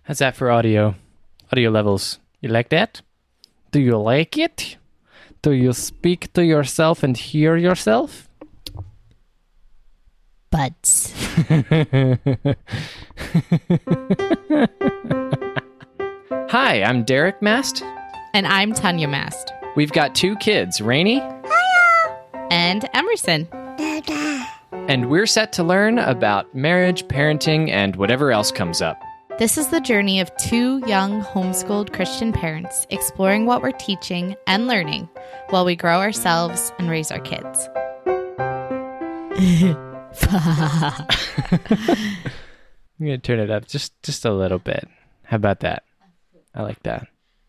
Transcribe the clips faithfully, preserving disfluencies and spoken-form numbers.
How's that for audio? Audio levels. You like that? Do you like it? Do you speak to yourself and hear yourself? Buds. Hi, I'm Derek Mast. And I'm Tanya Mast. We've got two kids, Rainey. Hiya. And Emerson. Dada. And we're set to learn about marriage, parenting, and whatever else comes up. This is the journey of two young homeschooled Christian parents exploring what we're teaching and learning while we grow ourselves and raise our kids. I'm going to turn it up just, just a little bit. How about that? I like that.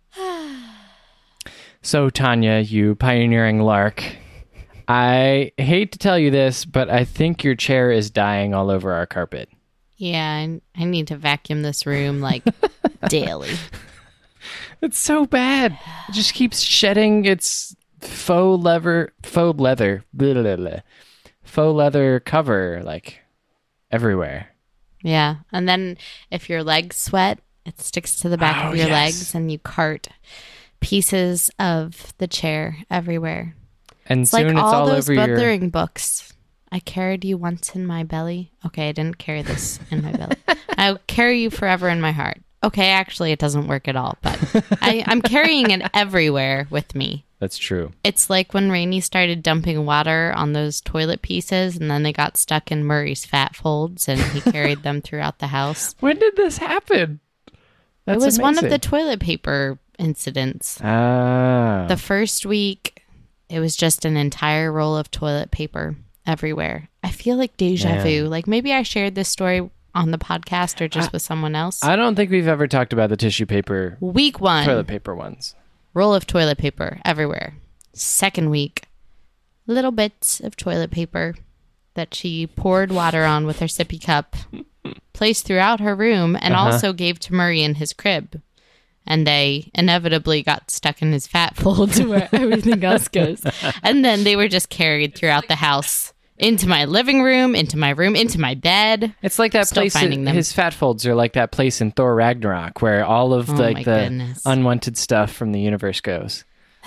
So, Tanya, you pioneering lark, I hate to tell you this, but I think your chair is dying all over our carpet. Yeah, I, I need to vacuum this room like daily. It's so bad. It just keeps shedding its faux leather, faux leather, blah, blah, blah, faux leather cover like everywhere. Yeah, and then if your legs sweat, it sticks to the back oh, of your yes. legs, and you cart pieces of the chair everywhere. And it's soon like it's all, all those over your... mothering books. I carried you once in my belly. Okay, I didn't carry this in my belly. I'll carry you forever in my heart. Okay, actually, it doesn't work at all, but I, I'm carrying it everywhere with me. That's true. It's like when Rainey started dumping water on those toilet pieces, and then they got stuck in Murray's fat folds, and he carried them throughout the house. When did this happen? That's it was amazing. one of the toilet paper incidents. Ah. The first week, it was just an entire roll of toilet paper everywhere. I feel like deja Man. vu. Like maybe I shared this story on the podcast or just I, with someone else. I don't think we've ever talked about the tissue paper, Week one, toilet paper ones. roll of toilet paper everywhere. Second week, little bits of toilet paper that she poured water on with her sippy cup, placed throughout her room, and Uh-huh. also gave to Murray in his crib. And they inevitably got stuck in his fat folds where everything else goes. And then they were just carried throughout the house. Into my living room, into my room, into my bed. It's like that Still place. finding In, them. his fat folds are like that place in Thor Ragnarok where all of Oh like my the goodness. unwanted stuff from the universe goes.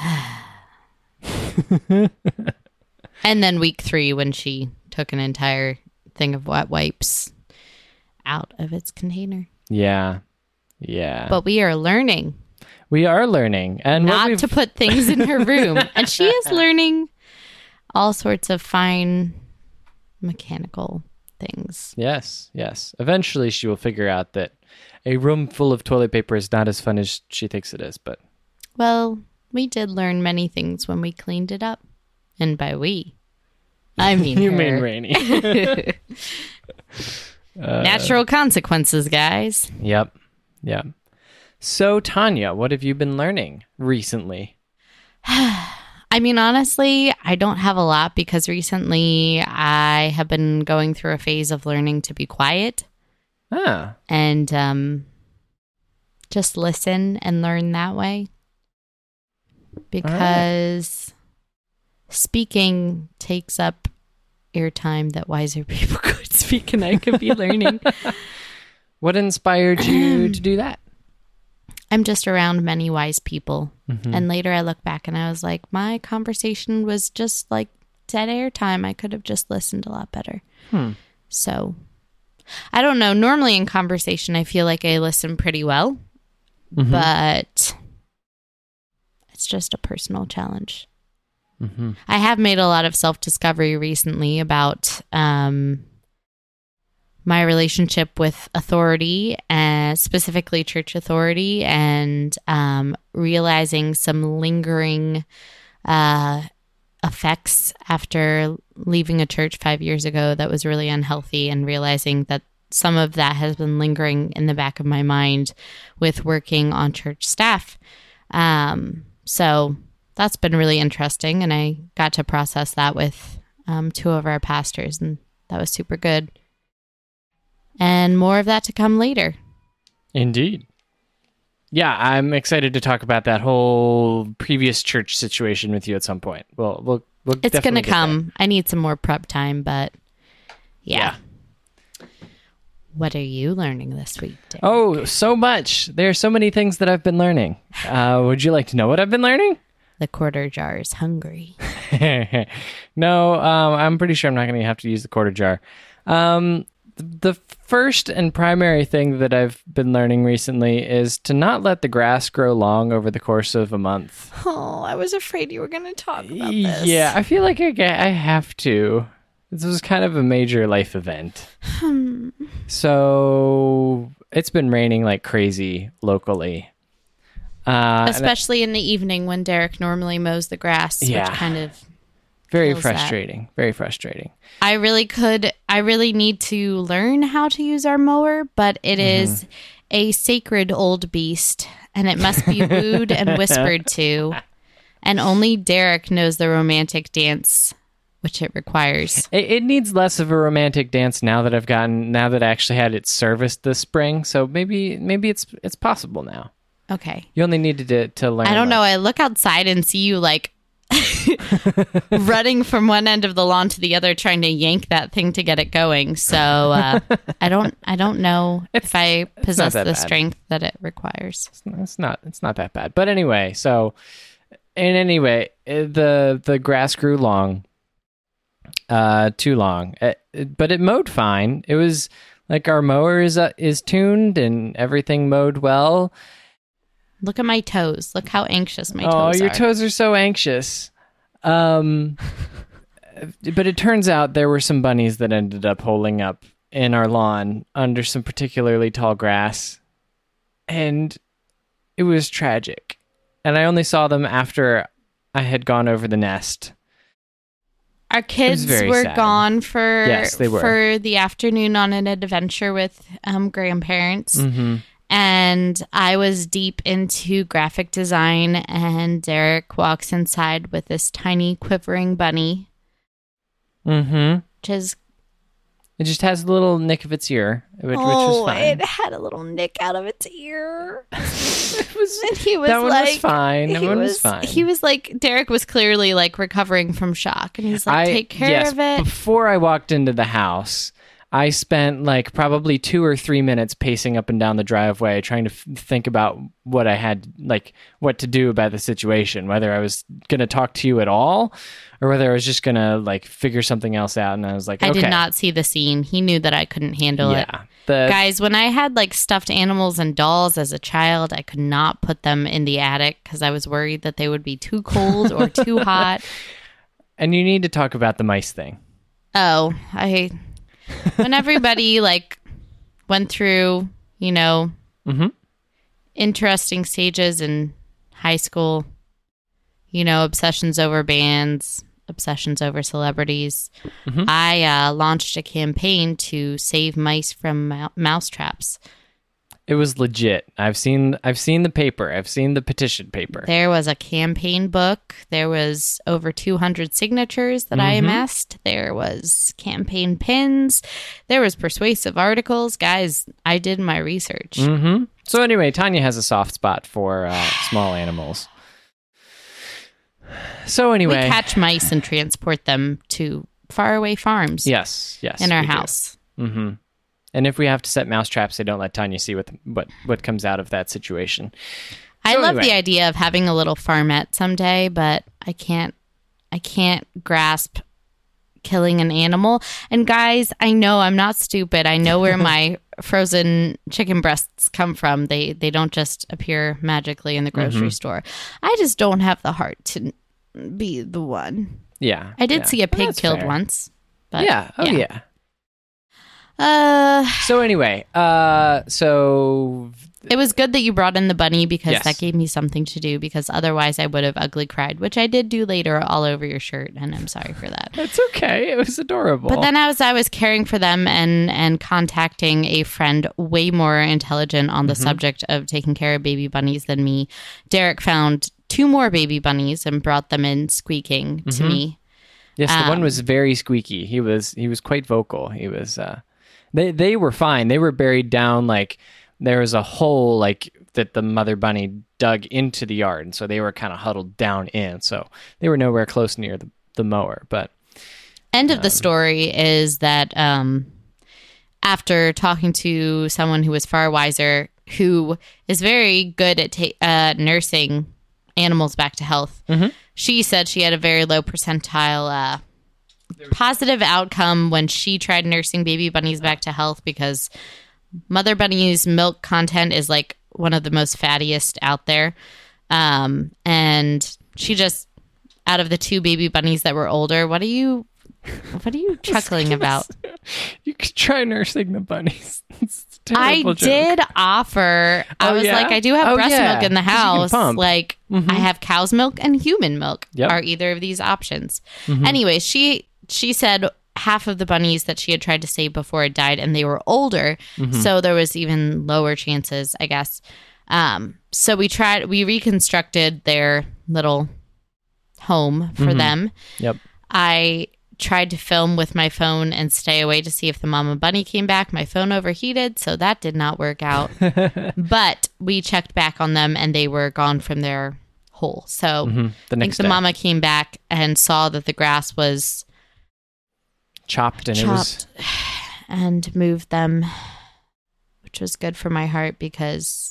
And then week three, when she took an entire thing of wet wipes out of its container. Yeah, yeah. But we are learning we are learning, and what not we've- to put things in her room. And she is learning all sorts of fine mechanical things. Yes, yes. Eventually, she will figure out that a room full of toilet paper is not as fun as she thinks it is. But Well, we did learn many things when we cleaned it up. And by we, I mean you her. mean Rainey? Natural consequences, guys. Yep, yep. So, Tanya, what have you been learning recently? I mean, honestly, I don't have a lot because recently I have been going through a phase of learning to be quiet Ah, and um, just listen and learn that way. Because speaking takes up airtime that wiser people could speak and I could be learning. what inspired you to do that? I'm just around many wise people. Mhm. And later I look back and I was like, my conversation was just like dead air time. I could have just listened a lot better. Hmm. So I don't know. Normally in conversation, I feel like I listen pretty well, Mhm. but it's just a personal challenge. Mhm. I have made a lot of self-discovery recently about um, my relationship with authority, and specifically church authority, and um, realizing some lingering uh, effects after leaving a church five years ago that was really unhealthy, and realizing that some of that has been lingering in the back of my mind with working on church staff. Um, so that's been really interesting, and I got to process that with um, two of our pastors, and that was super good. And more of that to come later. Indeed. Yeah, I'm excited to talk about that whole previous church situation with you at some point. Well, we'll, we'll It's going definitely to get come. I need some more prep time, but yeah. Yeah. What are you learning this week, Derek? Oh, so much. There are so many things that I've been learning. Uh, would you like to know what I've been learning? The quarter jar is hungry. No, um, I'm pretty sure I'm not going to have to use the quarter jar. Um, the first and primary thing that I've been learning recently is to not let the grass grow long over the course of a month. Oh, I was afraid you were going to talk about this. Yeah, I feel like I, I have to. This was kind of a major life event. Hmm. So it's been raining like crazy locally. Uh, Especially in the evening when Derek normally mows the grass, Yeah. which kind of very feels that. frustrating. Very frustrating. I really could, I really need to learn how to use our mower, but it Mm-hmm. is a sacred old beast and it must be wooed and whispered to. And only Derek knows the romantic dance which it requires. It, it needs less of a romantic dance now that I've gotten, now that I actually had it serviced this spring. So maybe maybe it's it's possible now. Okay. You only needed to, to learn. I don't know. like- I look outside and see you like running from one end of the lawn to the other, trying to yank that thing to get it going. So uh, I don't, I don't know if I possess that the bad. strength that it requires. It's not it's not that bad. But anyway, so in any way, eh, the the grass grew long. Uh too long. Uh, but it mowed fine. It was like our mower is uh, is tuned and everything mowed well. Look at my toes. Look how anxious my oh, toes your are. toes are so anxious. Um but it turns out there were some bunnies that ended up holing up in our lawn under some particularly tall grass. And it was tragic. And I only saw them after I had gone over the nest. Our kids very were sad. gone for Yes, they were. for the afternoon on an adventure with um, grandparents. Mm-hmm. And I was deep into graphic design, and Derek walks inside with this tiny quivering bunny, Mm-hmm. which is It just has a little nick of its ear, which, oh, which was fine. it had a little nick out of its ear. It was, And he was that one like, was fine. That he one was, was fine. He was like, Derek was clearly like recovering from shock, and he's like, I, take care yes, of it. Before I walked into the house, I spent like probably two or three minutes pacing up and down the driveway trying to f- think about what I had, like what to do about the situation, whether I was going to talk to you at all or whether I was just going to like figure something else out. And I was like, I okay. did not see the scene. He knew that I couldn't handle it. Yeah. The, Guys, when I had like stuffed animals and dolls as a child, I could not put them in the attic because I was worried that they would be too cold or too hot. and you need to talk about the mice thing. Oh, I when everybody like went through, you know, Mm-hmm. interesting stages in high school, you know, obsessions over bands, obsessions over celebrities. Mhm. I uh, launched a campaign to save mice from mou- mouse traps. It was legit. I've seen I've seen the paper. I've seen the petition paper. There was a campaign book. There was over two hundred signatures that I Mhm. amassed. There was campaign pins. There was persuasive articles. Guys, I did my research. Mm-hmm. So anyway, Tanya has a soft spot for uh, small animals. So We anyway, catch mice and transport them to faraway farms yes, yes, in our we do. house. Mm-hmm. And if we have to set mouse traps, they don't let Tanya see what what what comes out of that situation. I So love anyway. the idea of having a little farmette someday, but I can't I can't grasp killing an animal. And guys, I know I'm not stupid. I know where my frozen chicken breasts come from. They they don't just appear magically in the grocery Mhm. store. I just don't have the heart to be the one. Yeah, I did yeah. see a Well, pig that's killed fair. once. But yeah. Oh yeah. Uh So anyway, uh, so it was good that you brought in the bunny because Yes. that gave me something to do, because otherwise I would have ugly cried, which I did do later all over your shirt, and I'm sorry for that. it's okay. It was adorable. But then as I was caring for them and and contacting a friend way more intelligent on the Mm-hmm. subject of taking care of baby bunnies than me, Derek found two more baby bunnies and brought them in squeaking to Mm-hmm. me. yes, the one um, was very squeaky. He was he was quite vocal. He was. Uh, they they were fine. They were buried down like there was a hole like that the mother bunny dug into the yard, and so they were kind of huddled down in. So they were nowhere close near the, the mower. But End of the story is that um, after talking to someone who was far wiser, who is very good at ta- uh, nursing animals back to health. Mm-hmm. She said she had a very low percentile uh, positive outcome when she tried nursing baby bunnies back to health, because mother bunny's milk content is like one of the most fattiest out there. Um, and she just, out of the two baby bunnies that were older, what are you, what are you chuckling about? You could try nursing the bunnies. It's a I terrible joke. did offer. I Oh, was yeah? like, I do have Oh, breast yeah, milk in the 'cause you can house. pump. Like, Mhm. I have cow's milk and human milk. Yep. Are either of these options? Mhm. Anyway, she she said half of the bunnies that she had tried to save before it died, and they were older, Mhm. so there was even lower chances, I guess. Um, so we tried. We reconstructed their little home for Mhm. them. Yep. I tried to film with my phone and stay away to see if the mama bunny came back. My phone overheated, so that did not work out. But we checked back on them, and they were gone from their hole. So Mhm. The I think next the day. mama came back and saw that the grass was chopped and it was chopped and moved them, which was good for my heart because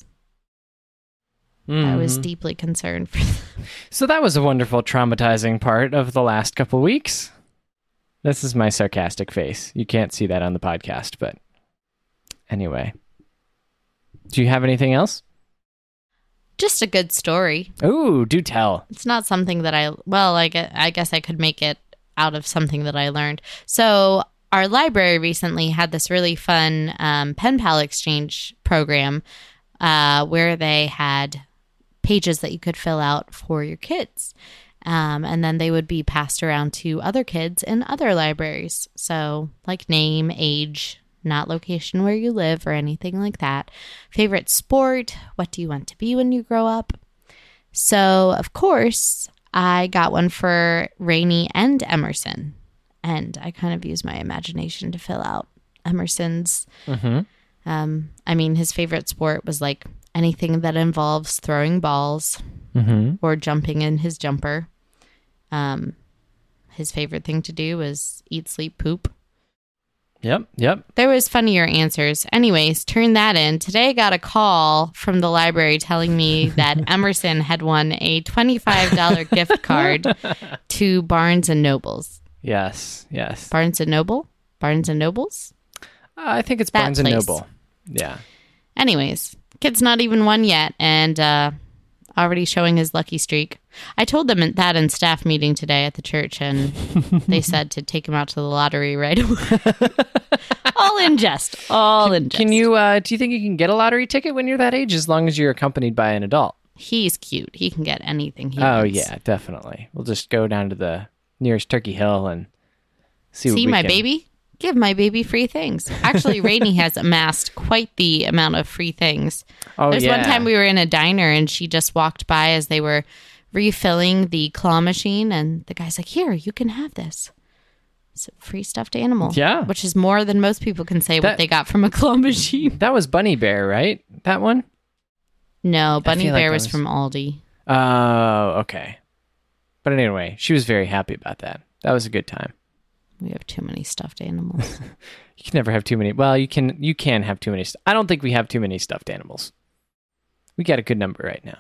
I was Mhm. deeply concerned for them. So that was a wonderful traumatizing part of the last couple weeks. This is my sarcastic face. You can't see that on the podcast, but anyway. Do you have anything else? Just a good story. Ooh, do tell. It's not something that I, well, I guess, I guess I could make it out of something that I learned. So our library recently had this really fun um, pen pal exchange program uh, where they had pages that you could fill out for your kids. Um, and then they would be passed around to other kids in other libraries. So like name, age, not location where you live or anything like that. Favorite sport, what do you want to be when you grow up? So, of course, I got one for Rainey and Emerson. And I kind of used my imagination to fill out Emerson's. Mm-hmm. Um, I mean, his favorite sport was like anything that involves throwing balls Mm-hmm. or jumping in his jumper. Um, his favorite thing to do was eat, sleep, poop. Yep, yep. There was funnier answers. Anyways, turn that in. Today I got a call from the library telling me that Emerson had won a twenty-five dollars gift card to Barnes and Nobles. Yes, yes. Barnes and Noble? Barnes and Nobles? I think it's That Barnes and place. Noble. Yeah. Anyways, kid's not even won yet and uh, already showing his lucky streak. I told them that in staff meeting today at the church, and they said to take him out to the lottery right away. All in jest. All in jest. Can you, uh, do you think you can get a lottery ticket when you're that age as long as you're accompanied by an adult? He's cute. He can get anything he Oh, wants. yeah, definitely. We'll just go down to the nearest Turkey Hill and see, what See we my can... baby? Give my baby free things. Actually, Rainey has amassed quite the amount of free things. Oh, There's yeah. one time we were in a diner and she just walked by as they were refilling the claw machine, and the guy's like, "Here, you can have this. It's a free stuffed animal." Yeah. Which is more than most people can say That- what they got from a claw machine. That was Bunny Bear, right? That one? No, Bunny feel like Bear that was, was- from Aldi. Oh, okay. But anyway, she was very happy about that. That was a good time. We have too many stuffed animals. You can never have too many. Well, you can you can have too many. st- I don't think we have too many stuffed animals. We got a good number right now.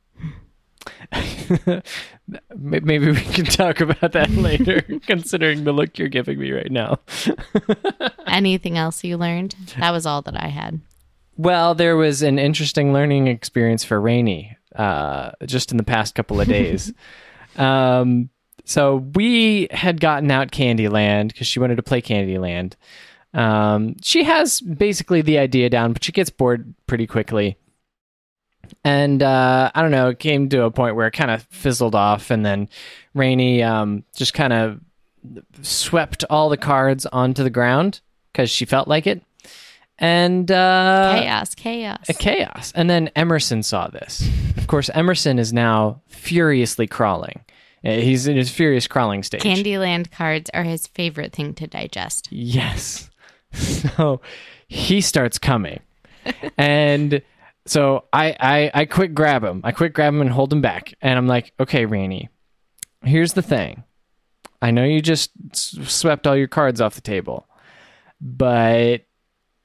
May- Maybe we can talk about that later, considering the look you're giving me right now. Anything else you learned? That was all that I had. Well, there was an interesting learning experience for Rainey uh, just in the past couple of days. um, so we had gotten out Candyland because she wanted to play Candyland. Um, she has basically the idea down, but she gets bored pretty quickly. And uh, I don't know, it came to a point where it kind of fizzled off, and then Rainey um, just kind of swept all the cards onto the ground because she felt like it. And uh, Chaos, chaos. a chaos. And then Emerson saw this. Of course, Emerson is now furiously crawling. Uh, He's in his furious crawling stage. Candyland cards are his favorite thing to digest. Yes. So he starts coming. And so I, I, I quick grab him. I quick grab him and hold him back. And I'm like, okay, Rainey, here's the thing. I know you just s- swept all your cards off the table, but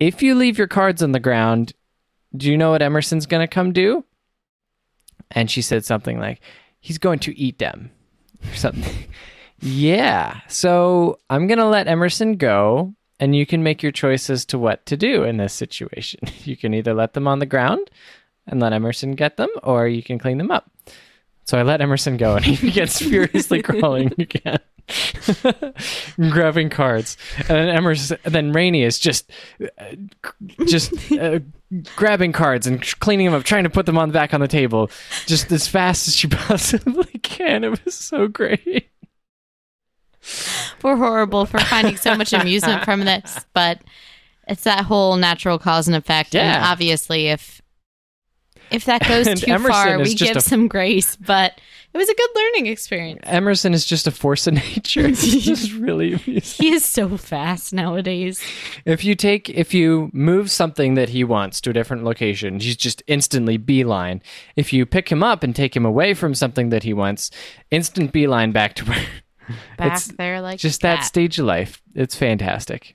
if you leave your cards on the ground, do you know what Emerson's going to come do? And she said something like, he's going to eat them or something. Yeah. So I'm going to let Emerson go, and you can make your choice as to what to do in this situation. You can either let them on the ground and let Emerson get them, or you can clean them up. So I let Emerson go, and he begins furiously crawling again. Grabbing cards, and then Emerson, then Rainey is just, uh, just uh, grabbing cards and cleaning them up, trying to put them on back on the table, just as fast as she possibly can. It was so great. We're horrible for finding so much amusement from this, but it's that whole natural cause and effect. Yeah. And obviously, if if that goes And too Emerson far, is we just give a- some grace. But it was a good learning experience. Emerson is just a force of nature. It's just really amusing. He is so fast nowadays. If you take, if you move something that he wants to a different location, he's just instantly beeline. If you pick him up and take him away from something that he wants, instant beeline back to where. Back It's there like just a cat. that stage of life. It's fantastic.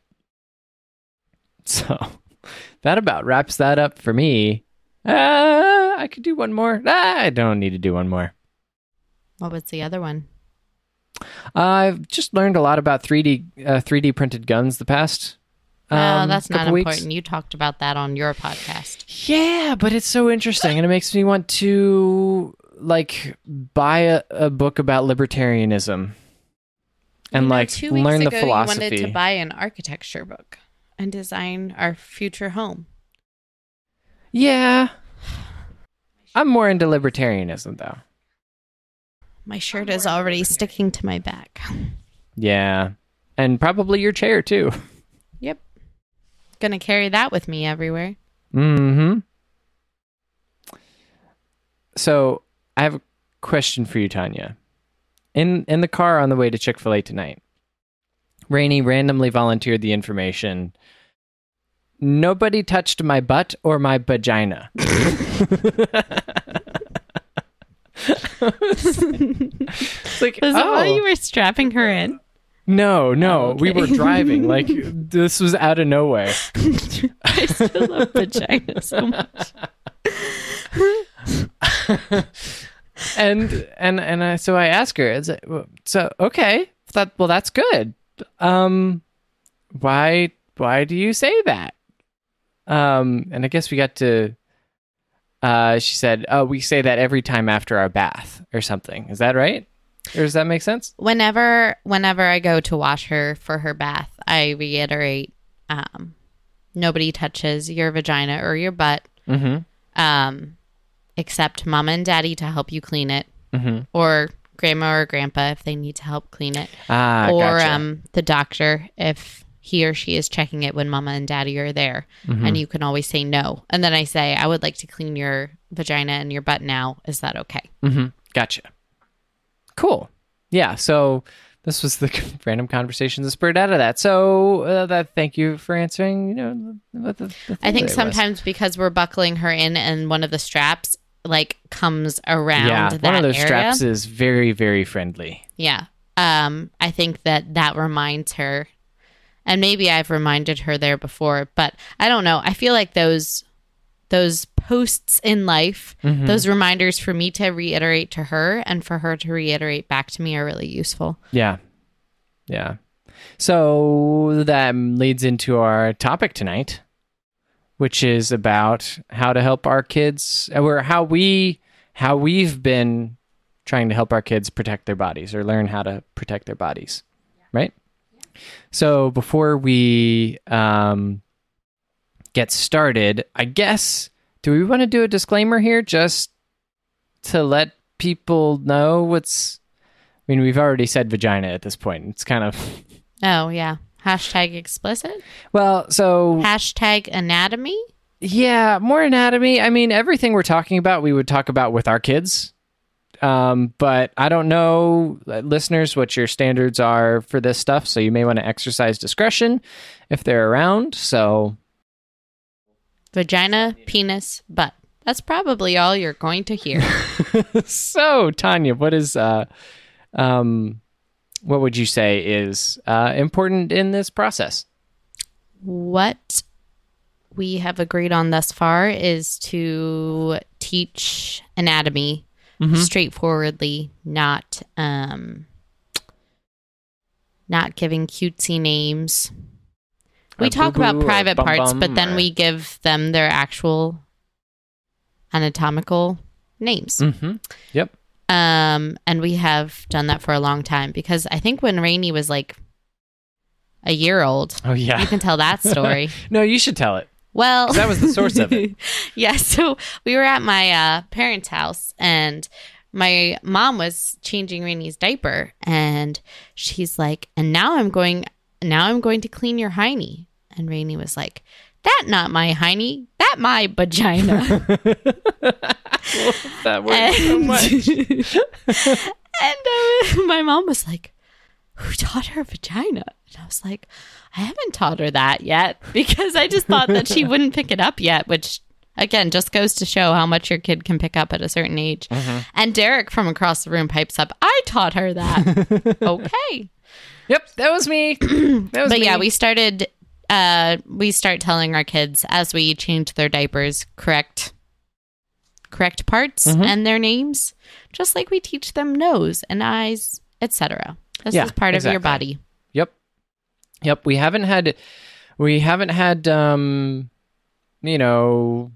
So that about wraps that up for me. Uh, I could do one more. Ah, I don't need to do one more. What was the other one? I've just learned a lot about three D uh, three D printed guns the past. Oh, um, that's not couple weeks. important. You talked about that on your podcast. Yeah, but it's so interesting, and it makes me want to like buy a, a book about libertarianism and You know, like two weeks learn the ago, philosophy. You wanted to buy an architecture book and design our future home. Yeah, I'm more into libertarianism though. My shirt is already sticking to my back. Yeah, and probably your chair too. Yep. Gonna carry that with me everywhere. Mm-hmm. So I have a question for you, Tanya. In in the car on the way to Chick-fil-A tonight, Rainey randomly volunteered the information. Nobody touched my butt or my vagina. It's like, Was that oh. why you were strapping her in? No, no, Oh, we okay. were driving. Like, this was out of nowhere. I still love vagina so much. and and and I, so I ask her, is it, so okay, that well, that's good. Um, why why do you say that? Um, and I guess we got to. Uh, she said, "Oh, we say that every time after our bath or something." Is that right? Or does that make sense? Whenever whenever I go to wash her for her bath, I reiterate, um, nobody touches your vagina or your butt, Mm-hmm. um, except mama and daddy to help you clean it, Mm-hmm. or grandma or grandpa if they need to help clean it, Ah, or gotcha. um, the doctor if he or she is checking it when mama and daddy are there. Mhm. And you can always say no. And then I say, I would like to clean your vagina and your butt now. Is that okay? Mm-hmm. Gotcha. Cool. Yeah. So this was the random conversation that spurred out of that. So uh, that thank you for answering. You know, what the, the thing I think that it was. sometimes because we're buckling her in and one of the straps like comes around yeah, that one of those area. straps is very very friendly. Yeah. Um, I think that that reminds her, and maybe I've reminded her there before, but I don't know. I feel like those those posts in life, Mhm. those reminders for me to reiterate to her and for her to reiterate back to me are really useful. Yeah. Yeah. So that leads into our topic tonight, which is about how to help our kids, or how we how we've been trying to help our kids protect their bodies or learn how to protect their bodies. Right? So before we um, get started, I guess, do we want to do a disclaimer here just to let people know what's... I mean, we've already said vagina at this point. It's kind of... Oh, yeah. Hashtag explicit. Well, so... Hashtag anatomy. Yeah, more anatomy. I mean, everything we're talking about, we would talk about with our kids. Um, but I don't know, uh, listeners, what your standards are for this stuff. So you may want to exercise discretion if they're around. So Vagina, penis, butt. That's probably all you're going to hear. so Tanya, what is uh, um, what would you say is uh, important in this process? What we have agreed on thus far is to teach anatomy Mhm. straightforwardly, not um, not giving cutesy names. We Or talk about boo-boo or private parts, bum-bum but then or- we give them their actual anatomical names. Mhm. Yep. Um, and we have done that for a long time because I think when Rainey was like a year old, Oh yeah. you can tell that story. No, you should tell it. Well, 'Cause that was the source of it. Yeah, so we were at my uh, parents' house and my mom was changing Rainey's diaper and she's like, and now I'm going now I'm going to clean your hiney. And Rainey was like, that not my hiney, that my vagina. That works so And- much. And uh, my mom was like, who taught her vagina? And I was like, I haven't taught her that yet because I just thought that she wouldn't pick it up yet, which again just goes to show how much your kid can pick up at a certain age. Mm-hmm. And Derek from across the room pipes up, I taught her that. Okay. Yep, that was me. That was But me. yeah, we started, uh, we start telling our kids as we change their diapers, correct, correct parts Mhm. and their names, just like we teach them nose and eyes, et cetera. This Yeah, is part of your exactly. body. Yep. Yep. We haven't had, we haven't had, um, you know,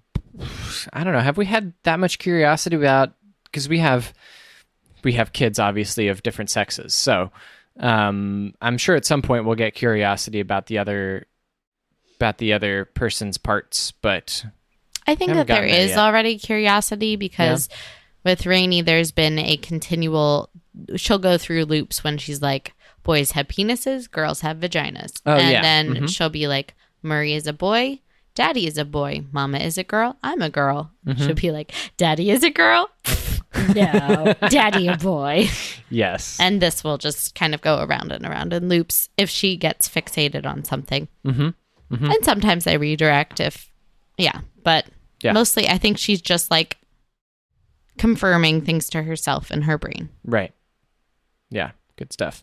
I don't know. Have we had that much curiosity about, because we have, we have kids obviously of different sexes. So, um, I'm sure at some point we'll get curiosity about the other, about the other person's parts, but I think Haven't that there gotten there is yet. already curiosity because with Rainey, there's been a continual, she'll go through loops when she's like, boys have penises, girls have vaginas. Oh, and yeah. then Mhm. she'll be like, Murray is a boy, Daddy is a boy, Mama is a girl, I'm a girl. Mhm. She'll be like, Daddy is a girl? No, Daddy a boy. yes. And this will just kind of go around and around in loops if she gets fixated on something. mm-hmm. Mhm. And sometimes I redirect if, yeah, but Yeah. mostly I think she's just like confirming things to herself in her brain. Right. Yeah, good stuff.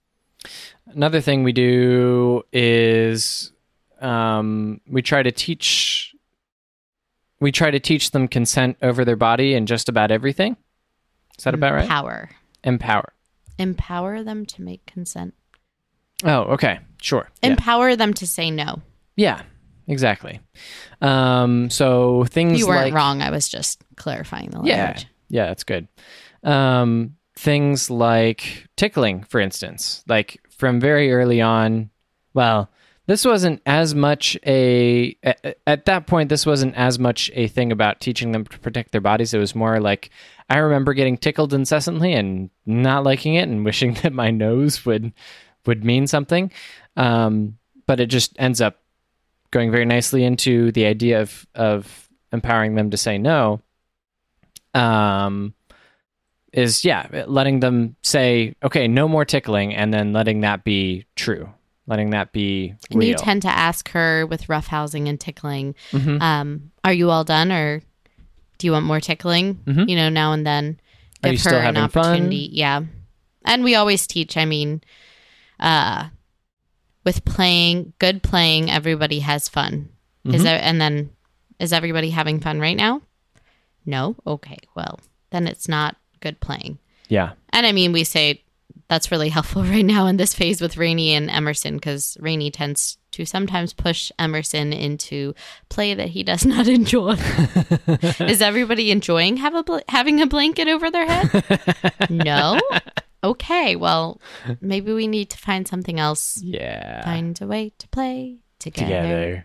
Another thing we do is um, we try to teach we try to teach them consent over their body and just about everything. Is that about right? Empower. Empower. Empower them to make consent. Oh, okay. Sure. Yeah. Empower them to say no. Yeah, exactly. Um, so things You weren't like wrong. I was just clarifying the Yeah. language. Yeah, that's good. Um, things like tickling, for instance, like from very early on. Well, this wasn't as much a, at, at that point, this wasn't as much a thing about teaching them to protect their bodies. It was more like, I remember getting tickled incessantly and not liking it and wishing that my nose would, would mean something. Um, but it just ends up going very nicely into the idea of, of empowering them to say no. Um, is yeah, letting them say, okay, no more tickling, and then letting that be true, letting that be And real. you tend to ask her with roughhousing and tickling, Mhm. um, are you all done or do you want more tickling? Mhm. You know, now and then Are give you her still an having fun? opportunity. Yeah. And we always teach, I mean, uh, with playing, good playing, everybody has fun. Is Mhm. there, and then is everybody having fun right now? No? Okay. Well, then it's not good playing. Yeah, And I mean, we say that's really helpful right now in this phase with Rainey and Emerson because Rainey tends to sometimes push Emerson into play that he does not enjoy. Is everybody enjoying have a bl- having a blanket over their head? No? Okay, well, maybe we need to find something else. yeah, Find a way to play together. together.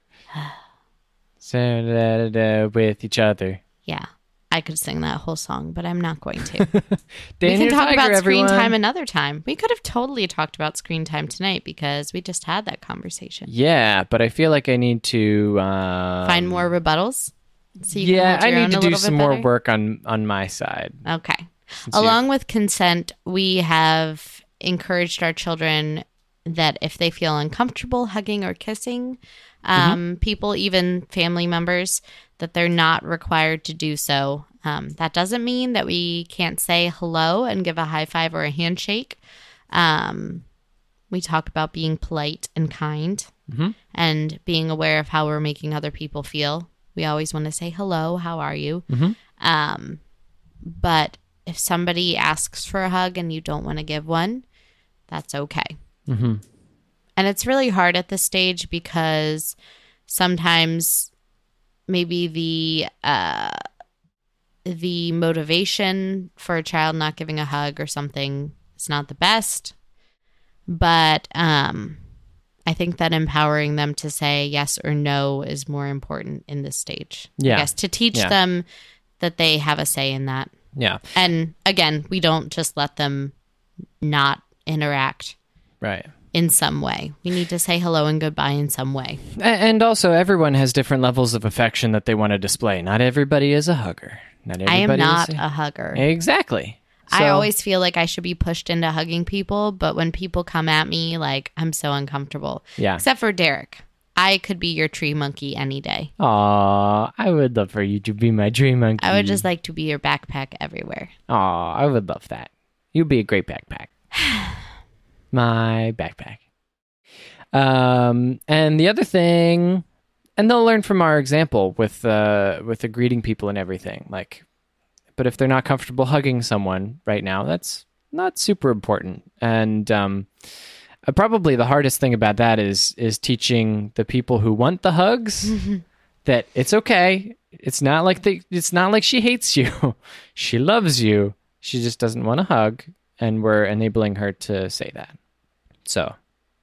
So, da, da, da, with each other. Yeah. I could sing that whole song, but I'm not going to. Dan we can your talk tiger, about screen everyone. time another time. We could have totally talked about screen time tonight because we just had that conversation. Yeah, but I feel like I need to um, Find more rebuttals. So you Yeah, can hold I your need own to a do little some bit more better. work on on my side. Okay. Since you- Along with consent, we have encouraged our children that if they feel uncomfortable hugging or kissing um, Mm-hmm. people, even family members, that they're not required to do so. Um, that doesn't mean that we can't say hello and give a high five or a handshake. Um, we talk about being polite and kind. Mhm. and being aware of how we're making other people feel. We always want to say, hello, how are you? Mhm. Um, but if somebody asks for a hug and you don't want to give one, that's okay. Mhm. And it's really hard at this stage because sometimes maybe the uh, the motivation for a child not giving a hug or something is not the best. But um, I think that empowering them to say yes or no is more important in this stage. Yeah. I guess to teach Yeah. them that they have a say in that. Yeah. And again, we don't just let them not interact Right. in some way. We need to say hello and goodbye in some way. A- And also, everyone has different levels of affection that they want to display. Not everybody is a hugger. Not I everybody am not is a hugger. Exactly. I So- always feel like I should be pushed into hugging people, but when people come at me, like, I'm so uncomfortable. Yeah. Except for Derek. I could be your tree monkey any day. Aw, I would love for you to be my dream monkey. I would just like to be your backpack everywhere. Aw, I would love that. You'd be a great backpack. My backpack. Um, and the other thing, and they'll learn from our example with uh with the greeting people and everything. Like, but if they're not comfortable hugging someone right now, that's not super important. And um, uh, probably the hardest thing about that is is teaching the people who want the hugs that it's okay. It's not like they, it's not like she hates you. She loves you. She just doesn't want a hug, and we're enabling her to say that. So,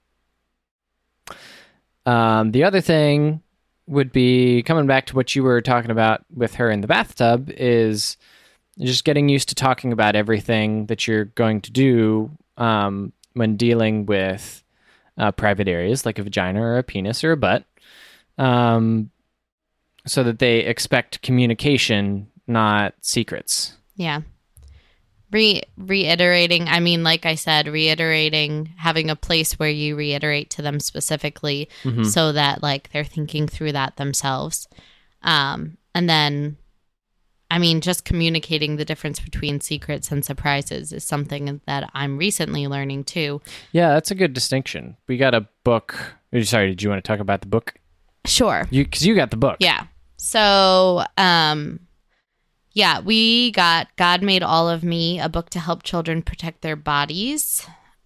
um, the other thing would be coming back to what you were talking about with her in the bathtub is just getting used to talking about everything that you're going to do um, when dealing with uh, private areas like a vagina or a penis or a butt, um, so that they expect communication, not secrets. Yeah. Re- reiterating, I mean, like I said, reiterating, having a place where you reiterate to them specifically Mhm. so that, like, they're thinking through that themselves. Um, and then, I mean, just communicating the difference between secrets and surprises is something that I'm recently learning too. Yeah, that's a good distinction. We got a book. Sorry, did you want to talk about the book? Sure. You, because you got the book. Yeah. So, um, yeah, we got God Made All of Me, a book to help children protect their bodies.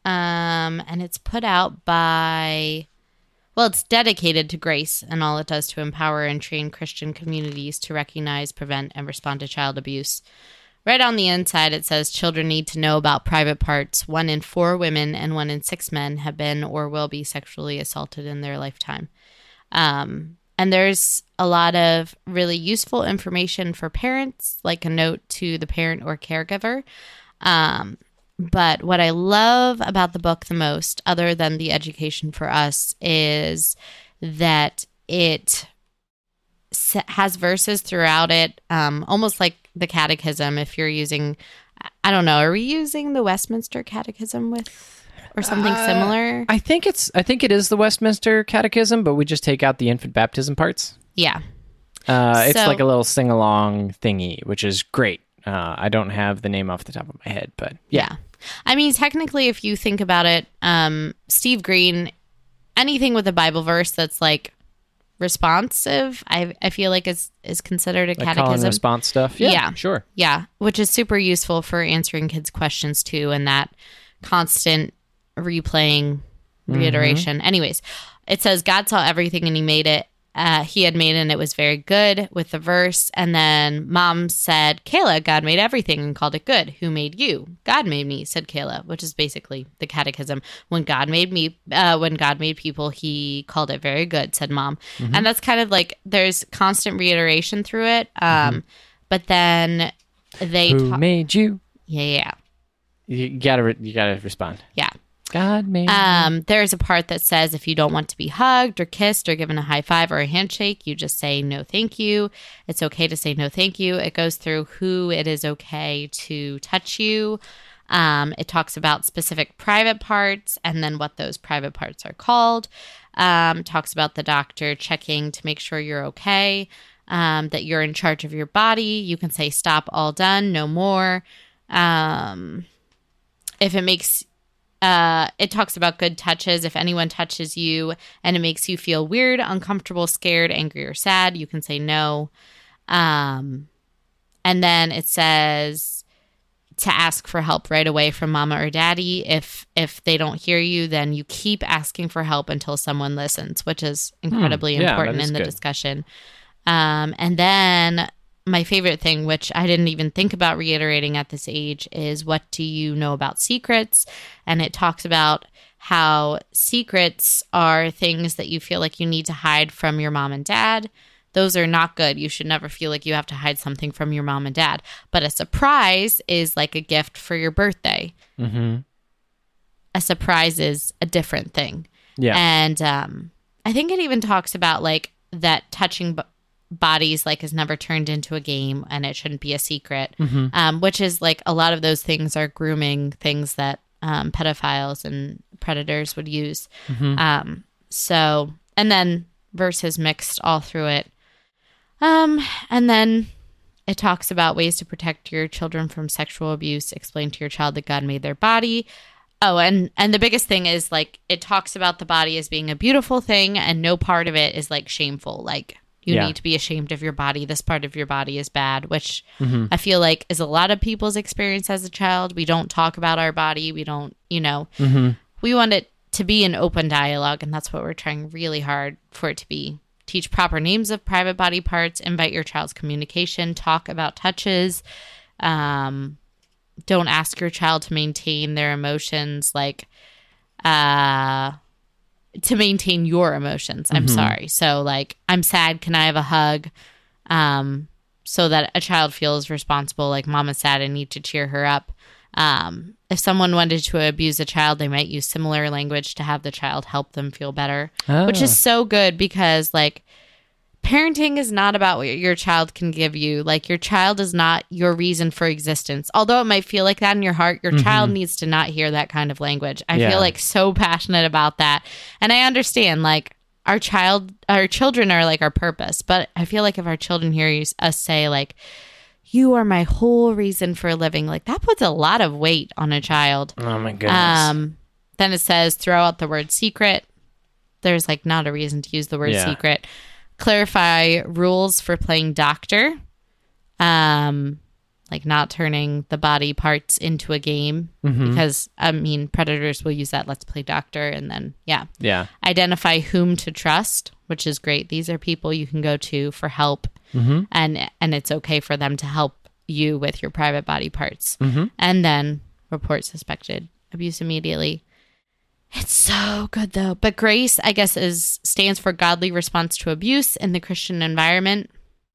Um, and it's put out by, well, it's dedicated to Grace and all it does to empower and train Christian communities to recognize, prevent, and respond to child abuse. Right on the inside, it says children need to know about private parts. One in four women and one in six men have been or will be sexually assaulted in their lifetime. Um, and there's a lot of really useful information for parents, like a note to the parent or caregiver. Um, but what I love about the book the most, other than the education for us, is that it s- has verses throughout it, um, almost like the catechism. If you're using, I don't know, are we using the Westminster Catechism with, or something Uh, similar? I think it's. I think it is the Westminster Catechism, but we just take out the infant baptism parts. Yeah. Uh, it's So- like a little sing along thingy, which is great. Uh, I don't have the name off the top of my head, but yeah. Yeah. I mean, technically, if you think about it, um, Steve Green, anything with a Bible verse that's like responsive, I I feel like is is considered a Like call and catechism. response stuff. Yeah, Yeah. sure. Yeah, which is super useful for answering kids' questions too, and that constant replaying, reiteration. Anyways, it says God saw everything and He made it. Uh, he had made it and it was very good with the verse. And then Mom said, Kayla, God made everything and called it good. Who made you? God made me, said Kayla, which is basically the catechism. When God made me, uh, when God made people, He called it very good, said Mom. And that's kind of like there's constant reiteration through it. Um, But then they, Who ta- made you? yeah, yeah, You gotta. Re- you gotta respond. yeah. God made. Um, there's a part that says if you don't want to be hugged or kissed or given a high five or a handshake, you just say no thank you. It's okay to say no thank you. It goes through who it is okay to touch you. Um, it talks about specific private parts and then what those private parts are called. Um, talks about the doctor checking to make sure you're okay, um, that you're in charge of your body. You can say stop, all done, no more. Um, if it makes uh, it talks about good touches. If anyone touches you and it makes you feel weird, uncomfortable, scared, angry, or sad, you can say no. Um, and then it says to ask for help right away from mama or daddy. If if they don't hear you, then you keep asking for help until someone listens, which is incredibly Hmm. Yeah, important that is in the good. discussion. Um, and then my favorite thing, which I didn't even think about reiterating at this age, is what do you know about secrets? And it talks about how secrets are things that you feel like you need to hide from your mom and dad. Those are not good. You should never feel like you have to hide something from your mom and dad. But a surprise is like a gift for your birthday. Mm-hmm. A surprise is a different thing. Yeah. And um, I think it even talks about like that touching b- bodies like is never turned into a game and it shouldn't be a secret, Mm-hmm. um, which is like a lot of those things are grooming things that um, pedophiles and predators would use. Mm-hmm. Um, so, and then verses mixed all through it. Um, and then it talks about ways to protect your children from sexual abuse. Explain to your child that God made their body. Oh, and and the biggest thing is like it talks about the body as being a beautiful thing, and no part of it is like shameful. Like you Yeah. need to be ashamed of your body. This part of your body is bad, which Mm-hmm. I feel like is a lot of people's experience as a child. We don't talk about our body. We don't, you know, Mm-hmm. we want it to be an open dialogue, and that's what we're trying really hard for it to be. Teach proper names of private body parts, invite your child's communication, talk about touches. Um, don't ask your child to maintain their emotions, like uh, to maintain your emotions. I'm Mhm. sorry. So, like, I'm sad. Can I have a hug? Um, so that a child feels responsible, like, mama's sad, I need to cheer her up. Um, if someone wanted to abuse a child, they might use similar language to have the child help them feel better, which is so good because, like, parenting is not about what your child can give you. Like, your child is not your reason for existence. Although it might feel like that in your heart, your Mhm. child needs to not hear that kind of language. I Yeah. feel like so passionate about that. And I understand, like, our child, our children are like our purpose. But I feel like if our children hear you, us say, like, you are my whole reason for living, like, that puts a lot of weight on a child. Oh my goodness. Um, then it says throw out the word secret. There's like not a reason to use the word Yeah. secret. Clarify rules for playing doctor. Um, like not turning the body parts into a game Mhm. because I mean predators will use that let's play doctor and then yeah. Yeah. Identify whom to trust, which is great. These are people you can go to for help Mm-hmm. and and it's okay for them to help you with your private body parts. Mm-hmm. And then report suspected abuse immediately. It's so good though. But grace, I guess, is stands for godly response to abuse in the Christian environment.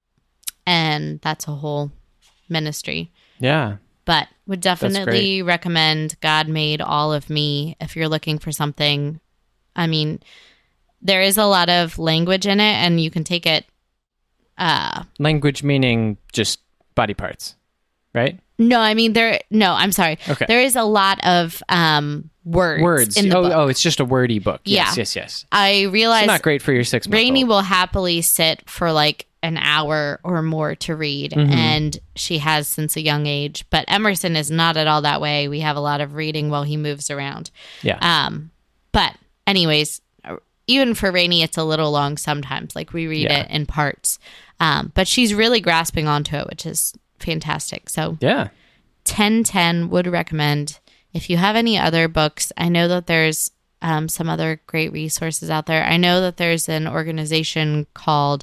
And that's a whole ministry. Yeah. But would definitely recommend God Made All of Me if you're looking for something. I mean, there is a lot of language in it and you can take it uh Language meaning just body parts, right? no, I mean there no, I'm sorry. Okay. There is a lot of um words, Words. in the oh, book. oh, it's just a wordy book. Yes, Yeah. yes, yes. I realize It's not great for your six month Rainey old. will happily sit for like an hour or more to read, Mhm. and she has since a young age. But Emerson is not at all that way. We have a lot of reading while he moves around. Yeah. Um, but anyways, even for Rainey, it's a little long sometimes. Like we read Yeah. it in parts, um, but she's really grasping onto it, which is fantastic. So yeah. ten ten would recommend. If you have any other books, I know that there's um, some other great resources out there. I know that there's an organization called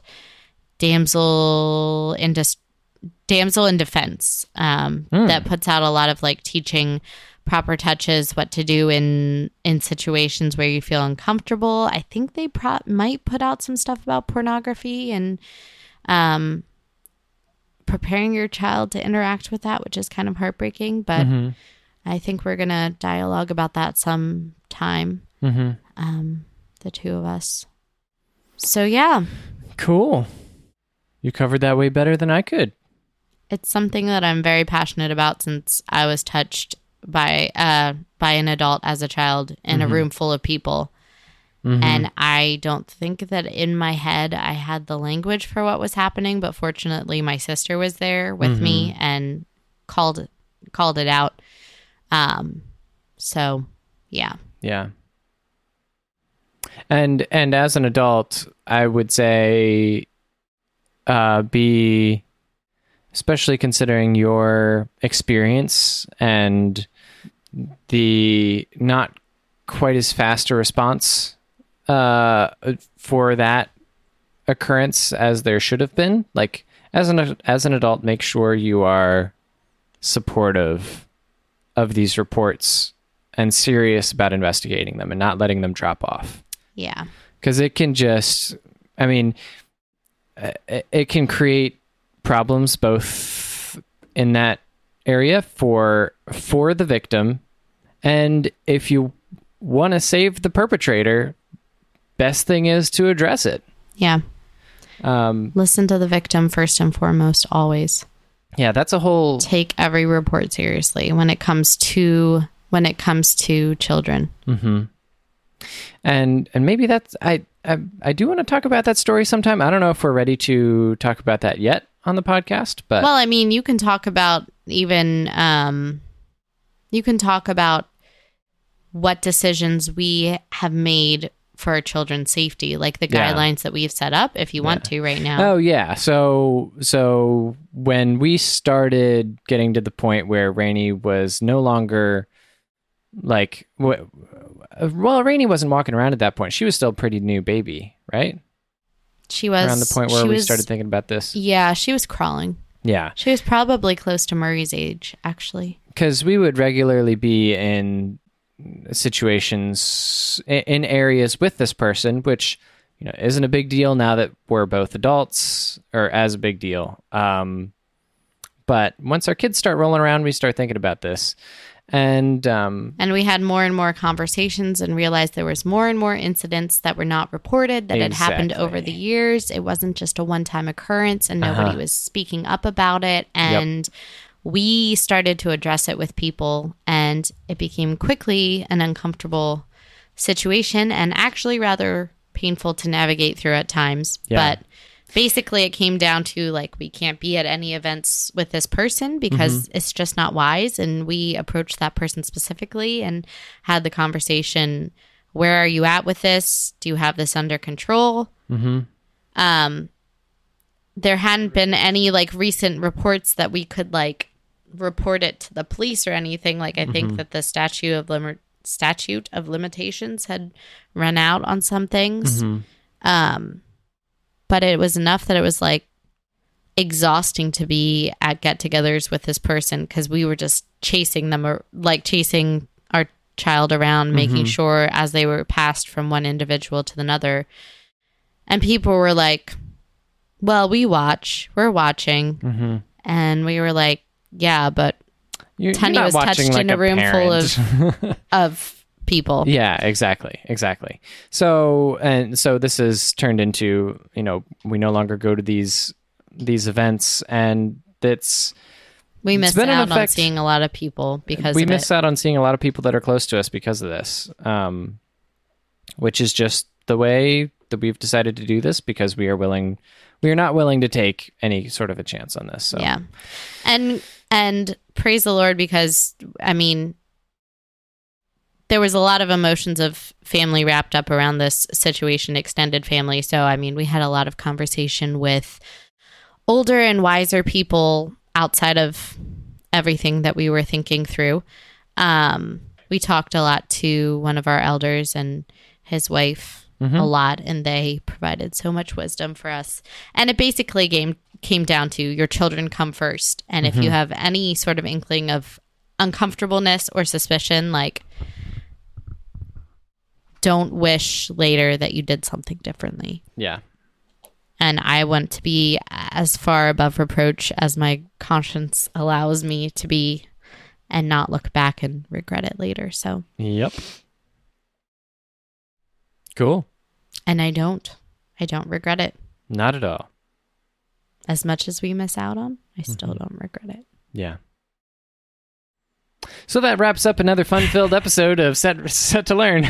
Damsel in Dis- Damsel in Defense um, Mm. that puts out a lot of like teaching proper touches, what to do in in situations where you feel uncomfortable. I think they pro- might put out some stuff about pornography and um, preparing your child to interact with that, which is kind of heartbreaking. But Mhm. I think we're gonna dialogue about that sometime, Mhm. um, the two of us. So yeah, Cool. You covered that way better than I could. it's something that I'm very passionate about since I was touched by uh by an adult as a child in a Mhm. room full of people. Mhm. And I don't think that in my head I had the language for what was happening, but fortunately my sister was there with me Mm-hmm. and called called it out. Um so Yeah. Yeah. And and as an adult, I would say uh, be, especially considering your experience and the not quite as fast a response uh, for that occurrence as there should have been. Like as an as an adult, make sure you are supportive of these reports and serious about investigating them and not letting them drop off. Yeah. Because it can just, I mean, it, it can create problems both in that area for for the victim, and if you want to save the perpetrator, best thing is to address it. Yeah. Um, Listen to the victim first and foremost, always. Yeah, that's a whole... Take every report seriously when it comes to when it comes to children. Mm-hmm. And and maybe that's... I, I, I do want to talk about that story sometime. I don't know if we're ready to talk about that yet on the podcast, but... Well, I mean, you can talk about even... Um, you can talk about what decisions we have made for our children's safety, like the Yeah. guidelines that we've set up, if you want Yeah. to right now. Oh, yeah. So so when we started getting to the point where Rainey was no longer like... W- well, Rainey wasn't walking around at that point. She was still a pretty new baby, right? She was... Around the point where she we was- started thinking about this. Yeah, she was crawling. Yeah. She was probably close to Murray's age, actually. Because we would regularly be in situations in areas with this person, which, you know, isn't a big deal now that we're both adults, or as a big deal. Um, but once our kids start rolling around, we start thinking about this. And um, And we had more and more conversations and realized there was more and more incidents that were not reported that had happened Exactly. over the years. It wasn't just a one-time occurrence and nobody Uh-huh. was speaking up about it. And we started to address it with people, and it became quickly an uncomfortable situation and actually rather painful to navigate through at times. Yeah. But basically it came down to, like, we can't be at any events with this person because Mm-hmm. it's just not wise. And we approached that person specifically and had the conversation, where are you at with this? Do you have this under control? mm-hmm. Um, there hadn't been any, like, recent reports that we could, like, report it to the police or anything. Like, I think that the statute of lim- statute of limitations had run out on some things. Mm-hmm. Um, but it was enough that it was, like, exhausting to be at get-togethers with this person because we were just chasing them, or like chasing our child around, making sure as they were passed from one individual to another. And people were like, well, we watch, we're watching. Mm-hmm. And we were like, yeah, but You're, Tanya you're not was watching touched like in a room full parent. of people. Yeah, exactly. Exactly. So, and so this has turned into, you know, we no longer go to these, these events, and it's, We It's missed been an out on effect- seeing a lot of people because we of miss it. out on seeing a lot of people that are close to us because of this. Um, which is just the way that we've decided to do this, because we are willing, we are not willing to take any sort of a chance on this. So Yeah. And and praise the Lord, because I mean, there was a lot of emotions of family wrapped up around this situation, extended family. So I mean, we had a lot of conversation with older and wiser people outside of everything that we were thinking through. Um, we talked a lot to one of our elders and his wife Mhm. a lot, and they provided so much wisdom for us. And it basically came came down to your children come first. And if you have any sort of inkling of uncomfortableness or suspicion, like, don't wish later that you did something differently. yeah. And I want to be as far above reproach as my conscience allows me to be, and not look back and regret it later. So, Yep. Cool. and I don't. I don't regret it. Not at all. As much as we miss out on, I still Mhm. don't regret it. Yeah. So that wraps up another fun-filled episode of Set Set to Learn.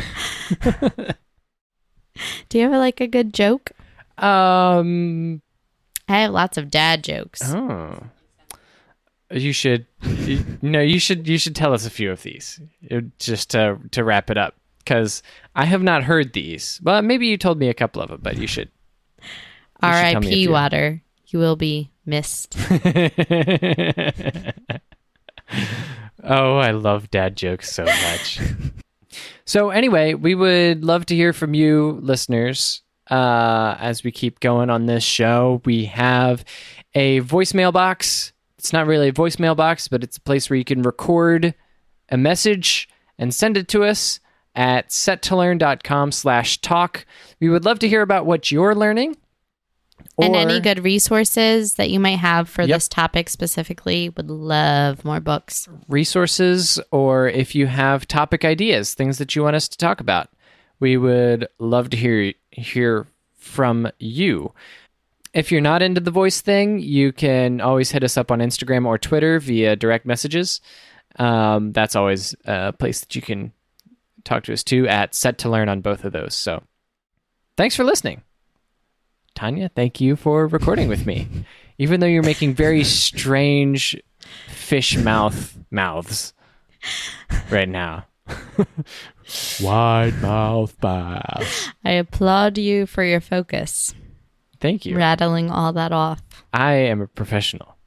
Do you have like a good joke? Um. I have lots of dad jokes. Oh. You should, you, no, you should, you should tell us a few of these, uh, just to to wrap it up, because I have not heard these. Well, maybe you told me a couple of them, but you should. R I P water. You will be missed. Oh, I love dad jokes so much. So anyway, we would love to hear from you, listeners. Uh, as we keep going on this show, we have a voicemail box. It's not really a voicemail box, but it's a place where you can record a message and send it to us at set to learn dot com slash talk. We would love to hear about what you're learning. Or, and any good resources that you might have for Yep. this topic specifically. Would love more books. resources, or if you have topic ideas, things that you want us to talk about. We would love to hear hear from you. If you're not into the voice thing, you can always hit us up on Instagram or Twitter via direct messages. Um, that's always a place that you can talk to us too, at Set to Learn on both of those. So thanks for listening. Tanya, thank you for recording with me. Even though you're making very strange fish mouth mouths right now. Wide mouth mouth. I applaud you for your focus. Thank you. Rattling all that off. I am a professional.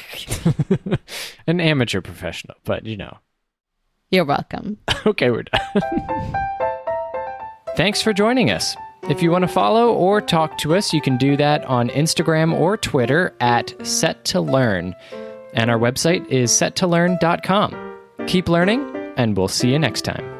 An amateur professional, but you know. You're welcome. Okay, we're done. Thanks for joining us. If you want to follow or talk to us, you can do that on Instagram or Twitter at Set to Learn. And our website is set to learn dot com. Keep learning, and we'll see you next time.